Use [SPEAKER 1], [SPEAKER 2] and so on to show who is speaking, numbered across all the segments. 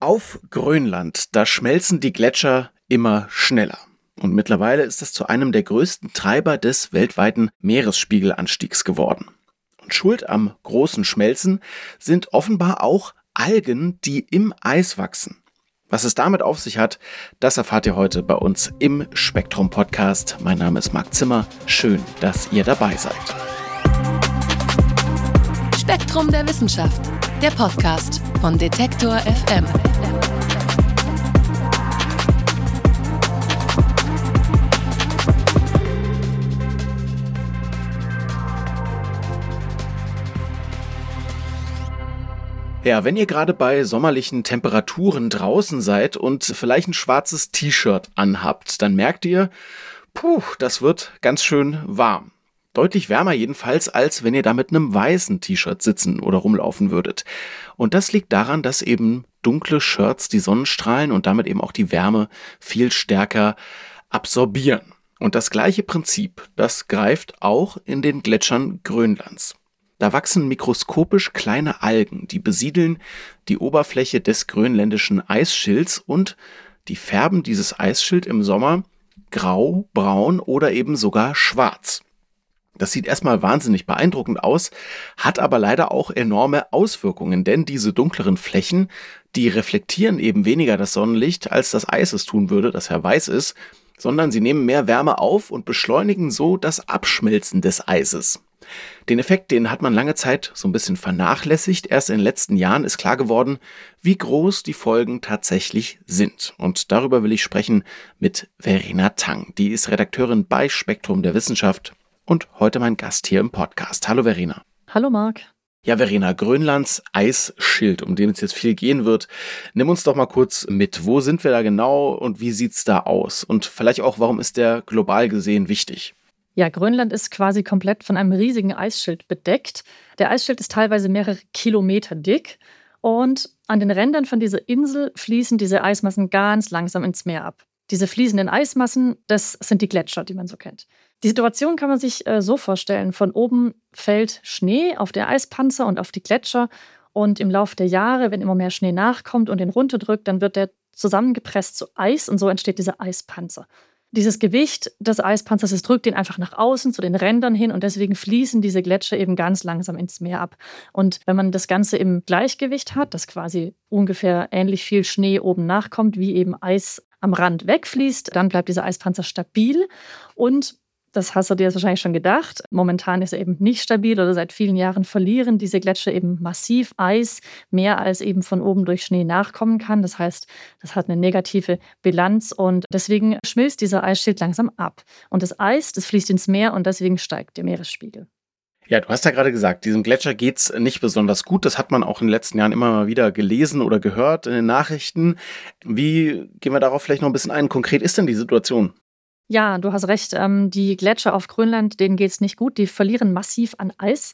[SPEAKER 1] Auf Grönland, da schmelzen die Gletscher immer schneller. Und mittlerweile ist es zu einem der größten Treiber des weltweiten Meeresspiegelanstiegs geworden. Und schuld am großen Schmelzen sind offenbar auch Algen, die im Eis wachsen. Was es damit auf sich hat, das erfahrt ihr heute bei uns im Spektrum Podcast. Mein Name ist Marc Zimmer. Schön, dass ihr dabei seid.
[SPEAKER 2] Spektrum der Wissenschaft, der Podcast von Detektor FM.
[SPEAKER 1] Ja, wenn ihr gerade bei sommerlichen Temperaturen draußen seid und vielleicht ein schwarzes T-Shirt anhabt, dann merkt ihr, das wird ganz schön warm. Deutlich wärmer jedenfalls, als wenn ihr da mit einem weißen T-Shirt sitzen oder rumlaufen würdet. Und das liegt daran, dass eben dunkle Shirts die Sonnenstrahlen und damit eben auch die Wärme viel stärker absorbieren. Und das gleiche Prinzip, das greift auch in den Gletschern Grönlands. Da wachsen mikroskopisch kleine Algen, die besiedeln die Oberfläche des grönländischen Eisschilds und die färben dieses Eisschild im Sommer grau, braun oder eben sogar schwarz. Das sieht erstmal wahnsinnig beeindruckend aus, hat aber leider auch enorme Auswirkungen, denn diese dunkleren Flächen, die reflektieren eben weniger das Sonnenlicht, als das Eis es tun würde, das ja weiß ist, sondern sie nehmen mehr Wärme auf und beschleunigen so das Abschmelzen des Eises. Den Effekt, den hat man lange Zeit so ein bisschen vernachlässigt. Erst in den letzten Jahren ist klar geworden, wie groß die Folgen tatsächlich sind. Und darüber will ich sprechen mit Verena Tang. Die ist Redakteurin bei Spektrum der Wissenschaft und heute mein Gast hier im Podcast. Hallo Verena.
[SPEAKER 3] Hallo Marc.
[SPEAKER 1] Ja, Verena, Grönlands Eisschild, um den es jetzt viel gehen wird. Nimm uns doch mal kurz mit. Wo sind wir da genau und wie sieht's da aus? Und vielleicht auch, warum ist der global gesehen wichtig?
[SPEAKER 3] Ja, Grönland ist quasi komplett von einem riesigen Eisschild bedeckt. Der Eisschild ist teilweise mehrere Kilometer dick und an den Rändern von dieser Insel fließen diese Eismassen ganz langsam ins Meer ab. Diese fließenden Eismassen, das sind die Gletscher, die man so kennt. Die Situation kann man sich so vorstellen. Von oben fällt Schnee auf der Eispanzer und auf die Gletscher und im Laufe der Jahre, wenn immer mehr Schnee nachkommt und den runterdrückt, dann wird der zusammengepresst zu Eis und so entsteht dieser Eispanzer. Dieses Gewicht des Eispanzers, das drückt ihn einfach nach außen zu den Rändern hin und deswegen fließen diese Gletscher eben ganz langsam ins Meer ab. Und wenn man das Ganze im Gleichgewicht hat, dass quasi ungefähr ähnlich viel Schnee oben nachkommt, wie eben Eis am Rand wegfließt, dann bleibt dieser Eispanzer stabil und das hast du dir jetzt wahrscheinlich schon gedacht. Momentan ist er eben nicht stabil oder seit vielen Jahren verlieren diese Gletscher eben massiv Eis, mehr als eben von oben durch Schnee nachkommen kann. Das heißt, das hat eine negative Bilanz und deswegen schmilzt dieser Eisschild langsam ab. Und das Eis, das fließt ins Meer und deswegen steigt der Meeresspiegel.
[SPEAKER 1] Ja, du hast ja gerade gesagt, diesem Gletscher geht's nicht besonders gut. Das hat man auch in den letzten Jahren immer mal wieder gelesen oder gehört in den Nachrichten. Wie gehen wir darauf vielleicht noch ein bisschen ein? Konkret ist denn die Situation?
[SPEAKER 3] Ja, du hast recht. Die Gletscher auf Grönland, denen geht es nicht gut. Die verlieren massiv an Eis.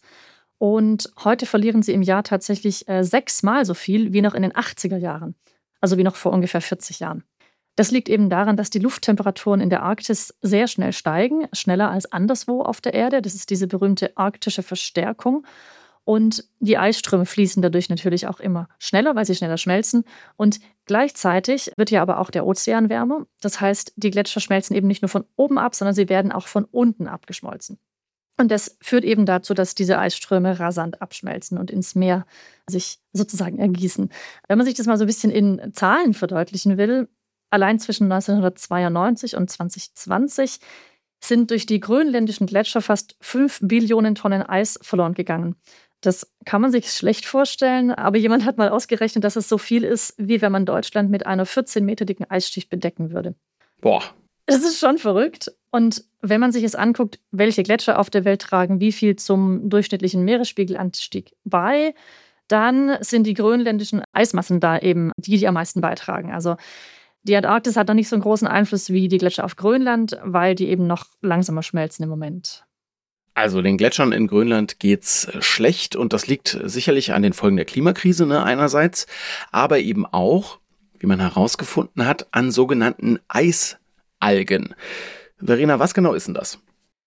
[SPEAKER 3] Und heute verlieren sie im Jahr tatsächlich 6-mal so viel wie noch in den 80er Jahren. Also wie noch vor ungefähr 40 Jahren. Das liegt eben daran, dass die Lufttemperaturen in der Arktis sehr schnell steigen, schneller als anderswo auf der Erde. Das ist diese berühmte arktische Verstärkung. Und die Eisströme fließen dadurch natürlich auch immer schneller, weil sie schneller schmelzen. Und gleichzeitig wird ja aber auch der Ozean wärmer. Das heißt, die Gletscher schmelzen eben nicht nur von oben ab, sondern sie werden auch von unten abgeschmolzen. Und das führt eben dazu, dass diese Eisströme rasant abschmelzen und ins Meer sich sozusagen ergießen. Wenn man sich das mal so ein bisschen in Zahlen verdeutlichen will, allein zwischen 1992 und 2020 sind durch die grönländischen Gletscher fast 5 Billionen Tonnen Eis verloren gegangen. Das kann man sich schlecht vorstellen, aber jemand hat mal ausgerechnet, dass es so viel ist, wie wenn man Deutschland mit einer 14 Meter dicken Eisschicht bedecken würde.
[SPEAKER 1] Boah.
[SPEAKER 3] Das ist schon verrückt. Und wenn man sich es anguckt, welche Gletscher auf der Welt tragen wie viel zum durchschnittlichen Meeresspiegelanstieg bei, dann sind die grönländischen Eismassen da eben die am meisten beitragen. Also die Antarktis hat noch nicht so einen großen Einfluss wie die Gletscher auf Grönland, weil die eben noch langsamer schmelzen im Moment.
[SPEAKER 1] Also den Gletschern in Grönland geht's schlecht und das liegt sicherlich an den Folgen der Klimakrise einerseits, aber eben auch, wie man herausgefunden hat, an sogenannten Eisalgen. Verena, was genau ist denn das?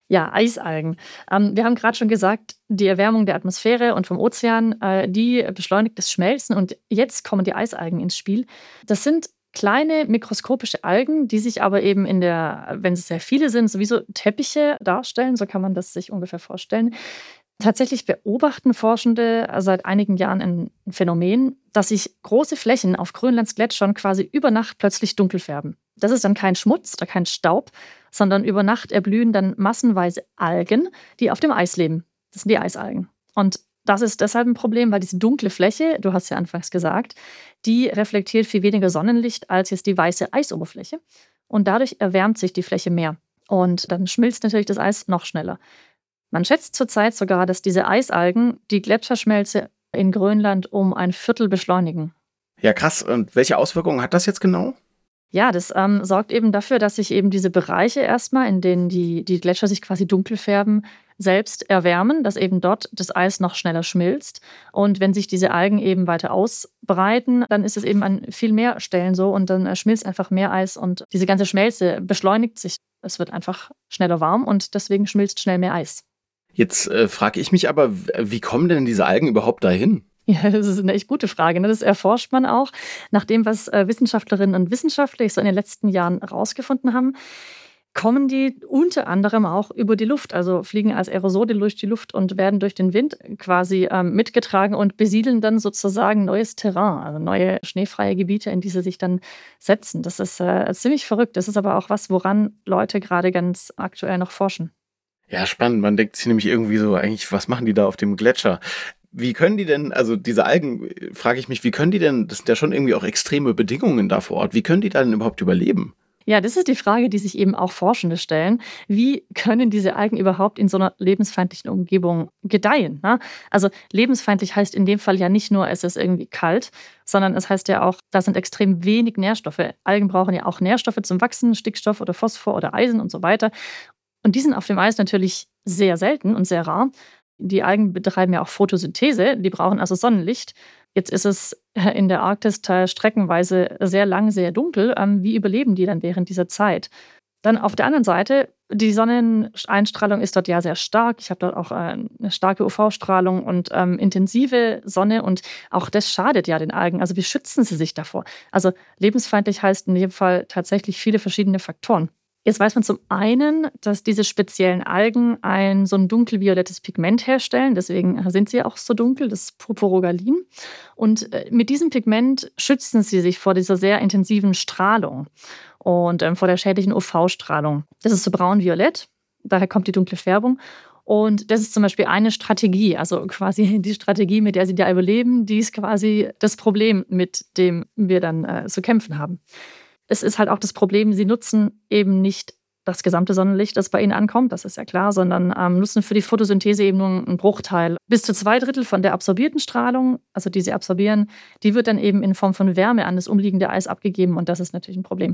[SPEAKER 3] Ja, Eisalgen. Wir haben gerade schon gesagt, die Erwärmung der Atmosphäre und vom Ozean, die beschleunigt das Schmelzen und jetzt kommen die Eisalgen ins Spiel. Das sind kleine mikroskopische Algen, die sich aber eben wenn es sehr viele sind, sowieso Teppiche darstellen, so kann man das sich ungefähr vorstellen. Tatsächlich beobachten Forschende seit einigen Jahren ein Phänomen, dass sich große Flächen auf Grönlands Gletschern quasi über Nacht plötzlich dunkel färben. Das ist dann kein Schmutz oder kein Staub, sondern über Nacht erblühen dann massenweise Algen, die auf dem Eis leben. Das sind die Eisalgen. Und das ist deshalb ein Problem, weil diese dunkle Fläche, du hast ja anfangs gesagt, die reflektiert viel weniger Sonnenlicht als jetzt die weiße Eisoberfläche. Und dadurch erwärmt sich die Fläche mehr. Und dann schmilzt natürlich das Eis noch schneller. Man schätzt zurzeit sogar, dass diese Eisalgen die Gletscherschmelze in Grönland um 1/4 beschleunigen.
[SPEAKER 1] Ja, krass. Und welche Auswirkungen hat das jetzt genau?
[SPEAKER 3] Ja, das sorgt eben dafür, dass sich eben diese Bereiche erstmal, in denen die Gletscher sich quasi dunkel färben, selbst erwärmen, dass eben dort das Eis noch schneller schmilzt. Und wenn sich diese Algen eben weiter ausbreiten, dann ist es eben an viel mehr Stellen so und dann schmilzt einfach mehr Eis und diese ganze Schmelze beschleunigt sich. Es wird einfach schneller warm und deswegen schmilzt schnell mehr Eis.
[SPEAKER 1] Jetzt frage ich mich aber, wie kommen denn diese Algen überhaupt dahin?
[SPEAKER 3] Ja, das ist eine echt gute Frage. Ne? Das erforscht man auch nach dem, was Wissenschaftlerinnen und Wissenschaftler so in den letzten Jahren herausgefunden haben. Kommen die unter anderem auch über die Luft, also fliegen als Aerosole durch die Luft und werden durch den Wind quasi mitgetragen und besiedeln dann sozusagen neues Terrain, also neue schneefreie Gebiete, in die sie sich dann setzen. Das ist ziemlich verrückt. Das ist aber auch was, woran Leute gerade ganz aktuell noch forschen.
[SPEAKER 1] Ja, spannend. Man denkt sich nämlich irgendwie so, eigentlich, was machen die da auf dem Gletscher? Wie können die denn, also diese Algen, frage ich mich, wie können die denn, das sind ja schon irgendwie auch extreme Bedingungen da vor Ort, wie können die da denn überhaupt überleben?
[SPEAKER 3] Ja, das ist die Frage, die sich eben auch Forschende stellen. Wie können diese Algen überhaupt in so einer lebensfeindlichen Umgebung gedeihen? Ne? Also lebensfeindlich heißt in dem Fall ja nicht nur, es ist irgendwie kalt, sondern es heißt ja auch, da sind extrem wenig Nährstoffe. Algen brauchen ja auch Nährstoffe zum Wachsen, Stickstoff oder Phosphor oder Eisen und so weiter. Und die sind auf dem Eis natürlich sehr selten und sehr rar. Die Algen betreiben ja auch Photosynthese, die brauchen also Sonnenlicht. Jetzt ist es in der Arktis streckenweise sehr lang, sehr dunkel. Wie überleben die dann während dieser Zeit? Dann auf der anderen Seite, die Sonneneinstrahlung ist dort ja sehr stark. Ich habe dort auch eine starke UV-Strahlung und intensive Sonne und auch das schadet ja den Algen. Also wie schützen sie sich davor? Also lebensfeindlich heißt in dem Fall tatsächlich viele verschiedene Faktoren. Jetzt weiß man zum einen, dass diese speziellen Algen so ein dunkelviolettes Pigment herstellen. Deswegen sind sie auch so dunkel, das Purpurolin. Und mit diesem Pigment schützen sie sich vor dieser sehr intensiven Strahlung und vor der schädlichen UV-Strahlung. Das ist so braun-violett, daher kommt die dunkle Färbung. Und das ist zum Beispiel eine Strategie, also quasi die Strategie, mit der sie da überleben, die ist quasi das Problem, mit dem wir dann zu kämpfen haben. Es ist halt auch das Problem, sie nutzen eben nicht das gesamte Sonnenlicht, das bei ihnen ankommt, das ist ja klar, sondern nutzen für die Photosynthese eben nur einen Bruchteil. Bis zu 2/3 von der absorbierten Strahlung, also die sie absorbieren, die wird dann eben in Form von Wärme an das umliegende Eis abgegeben und das ist natürlich ein Problem.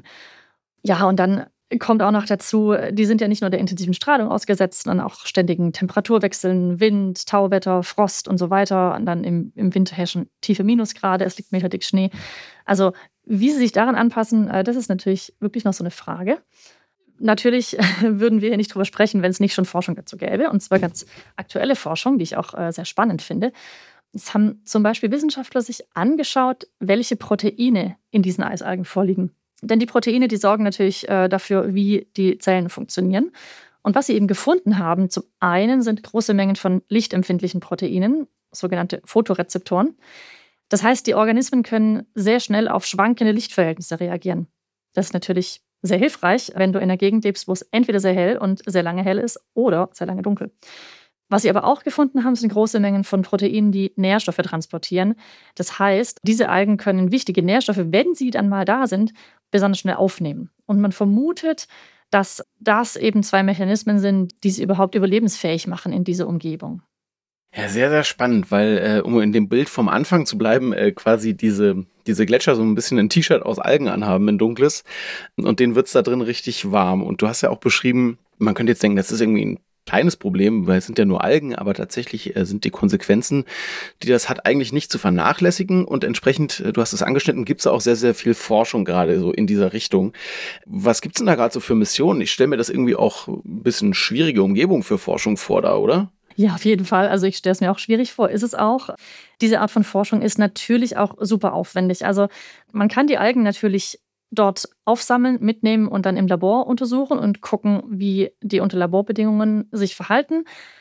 [SPEAKER 3] Ja, und dann kommt auch noch dazu, die sind ja nicht nur der intensiven Strahlung ausgesetzt, sondern auch ständigen Temperaturwechseln, Wind, Tauwetter, Frost und so weiter. Und dann im Winter herrschen tiefe Minusgrade, es liegt meterdick Schnee. Also wie sie sich daran anpassen, das ist natürlich wirklich noch so eine Frage. Natürlich würden wir hier nicht drüber sprechen, wenn es nicht schon Forschung dazu gäbe. Und zwar ganz aktuelle Forschung, die ich auch sehr spannend finde. Es haben zum Beispiel Wissenschaftler sich angeschaut, welche Proteine in diesen Eisalgen vorliegen. Denn die Proteine, die sorgen natürlich dafür, wie die Zellen funktionieren. Und was sie eben gefunden haben, zum einen sind große Mengen von lichtempfindlichen Proteinen, sogenannte Photorezeptoren. Das heißt, die Organismen können sehr schnell auf schwankende Lichtverhältnisse reagieren. Das ist natürlich sehr hilfreich, wenn du in einer Gegend lebst, wo es entweder sehr hell und sehr lange hell ist oder sehr lange dunkel. Was sie aber auch gefunden haben, sind große Mengen von Proteinen, die Nährstoffe transportieren. Das heißt, diese Algen können wichtige Nährstoffe, wenn sie dann mal da sind, besonders schnell aufnehmen. Und man vermutet, dass das eben 2 Mechanismen sind, die sie überhaupt überlebensfähig machen in dieser Umgebung.
[SPEAKER 1] Ja, sehr, sehr spannend, weil, um in dem Bild vom Anfang zu bleiben, quasi diese Gletscher so ein bisschen ein T-Shirt aus Algen anhaben, ein dunkles, und denen wird's da drin richtig warm. Und du hast ja auch beschrieben, man könnte jetzt denken, das ist irgendwie ein kleines Problem, weil es sind ja nur Algen, aber tatsächlich sind die Konsequenzen, die das hat, eigentlich nicht zu vernachlässigen und entsprechend, du hast es angeschnitten, gibt es auch sehr, sehr viel Forschung gerade so in dieser Richtung. Was gibt's denn da gerade so für Missionen? Ich stelle mir das irgendwie auch ein bisschen schwierige Umgebung für Forschung vor da, oder?
[SPEAKER 3] Ja, auf jeden Fall. Also ich stelle es mir auch schwierig vor, ist es auch. Diese Art von Forschung ist natürlich auch super aufwendig. Also man kann die Algen natürlich dort aufsammeln, mitnehmen und dann im Labor untersuchen und gucken, wie die unter Laborbedingungen sich verhalten.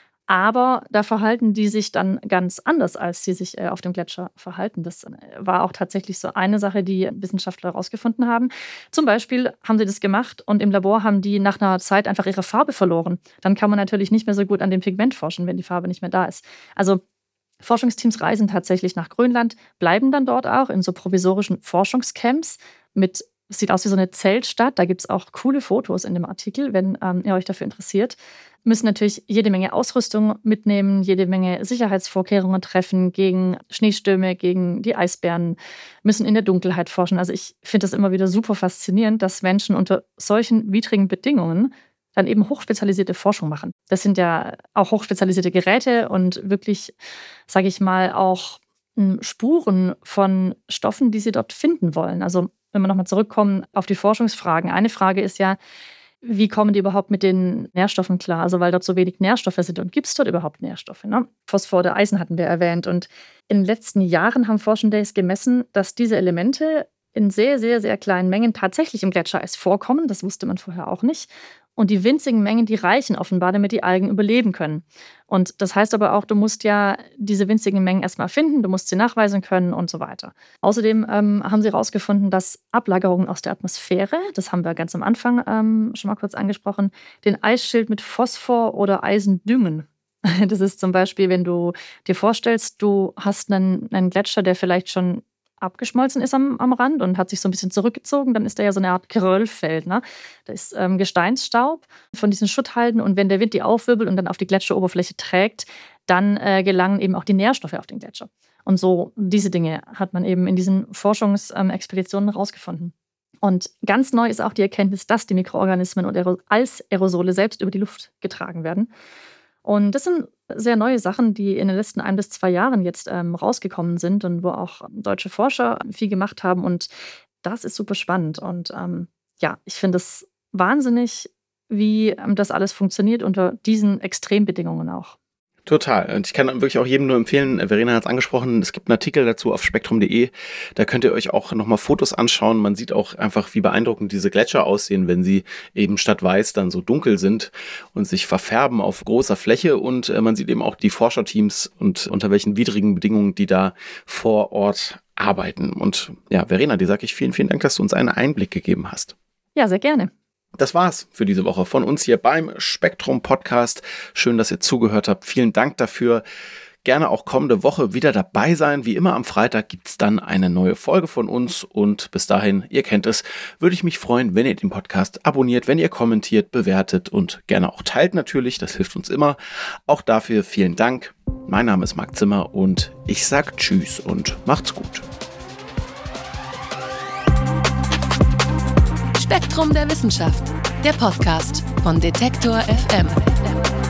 [SPEAKER 3] Aber da verhalten die sich dann ganz anders, als sie sich auf dem Gletscher verhalten. Das war auch tatsächlich so eine Sache, die Wissenschaftler herausgefunden haben. Zum Beispiel haben sie das gemacht und im Labor haben die nach einer Zeit einfach ihre Farbe verloren. Dann kann man natürlich nicht mehr so gut an dem Pigment forschen, wenn die Farbe nicht mehr da ist. Also Forschungsteams reisen tatsächlich nach Grönland, bleiben dann dort auch in so provisorischen Forschungscamps mit. Es sieht aus wie so eine Zeltstadt. Da gibt es auch coole Fotos in dem Artikel, wenn ihr euch dafür interessiert. Müssen natürlich jede Menge Ausrüstung mitnehmen, jede Menge Sicherheitsvorkehrungen treffen gegen Schneestürme, gegen die Eisbären, müssen in der Dunkelheit forschen. Also ich finde das immer wieder super faszinierend, dass Menschen unter solchen widrigen Bedingungen dann eben hochspezialisierte Forschung machen. Das sind ja auch hochspezialisierte Geräte und wirklich, sage ich mal, auch Spuren von Stoffen, die sie dort finden wollen. Also wenn wir nochmal zurückkommen auf die Forschungsfragen. Eine Frage ist ja, wie kommen die überhaupt mit den Nährstoffen klar? Also weil dort so wenig Nährstoffe sind. Und gibt es dort überhaupt Nährstoffe? Ne? Phosphor oder Eisen hatten wir erwähnt. Und in den letzten Jahren haben Forschende gemessen, dass diese Elemente in sehr, sehr, sehr kleinen Mengen tatsächlich im Gletschereis vorkommen. Das wusste man vorher auch nicht. Und die winzigen Mengen, die reichen offenbar, damit die Algen überleben können. Und das heißt aber auch, du musst ja diese winzigen Mengen erstmal finden, du musst sie nachweisen können und so weiter. Außerdem haben sie herausgefunden, dass Ablagerungen aus der Atmosphäre, das haben wir ganz am Anfang schon mal kurz angesprochen, den Eisschild mit Phosphor oder Eisen düngen. Das ist zum Beispiel, wenn du dir vorstellst, du hast einen Gletscher, der vielleicht schon abgeschmolzen ist am Rand und hat sich so ein bisschen zurückgezogen, dann ist da ja so eine Art Geröllfeld. Ne? Da ist Gesteinsstaub von diesen Schutthalden und wenn der Wind die aufwirbelt und dann auf die Gletscheroberfläche trägt, dann gelangen eben auch die Nährstoffe auf den Gletscher. Und so diese Dinge hat man eben in diesen Forschungsexpeditionen herausgefunden. Und ganz neu ist auch die Erkenntnis, dass die Mikroorganismen und als Aerosole selbst über die Luft getragen werden. Und das sind sehr neue Sachen, die in den letzten 1 bis 2 Jahren jetzt rausgekommen sind und wo auch deutsche Forscher viel gemacht haben. Und das ist super spannend. Und ja, ich finde es wahnsinnig, wie das alles funktioniert unter diesen Extrembedingungen auch.
[SPEAKER 1] Total. Und ich kann wirklich auch jedem nur empfehlen, Verena hat es angesprochen, es gibt einen Artikel dazu auf spektrum.de, da könnt ihr euch auch nochmal Fotos anschauen. Man sieht auch einfach, wie beeindruckend diese Gletscher aussehen, wenn sie eben statt weiß dann so dunkel sind und sich verfärben auf großer Fläche. Und man sieht eben auch die Forscherteams und unter welchen widrigen Bedingungen die da vor Ort arbeiten. Und ja, Verena, dir sage ich vielen, vielen Dank, dass du uns einen Einblick gegeben hast.
[SPEAKER 3] Ja, sehr gerne.
[SPEAKER 1] Das war's für diese Woche von uns hier beim Spektrum Podcast. Schön, dass ihr zugehört habt. Vielen Dank dafür. Gerne auch kommende Woche wieder dabei sein. Wie immer am Freitag gibt's dann eine neue Folge von uns. Und bis dahin, ihr kennt es, würde ich mich freuen, wenn ihr den Podcast abonniert, wenn ihr kommentiert, bewertet und gerne auch teilt natürlich. Das hilft uns immer. Auch dafür vielen Dank. Mein Name ist Marc Zimmer und ich sag Tschüss und macht's gut.
[SPEAKER 2] Spektrum der Wissenschaft, der Podcast von Detektor FM.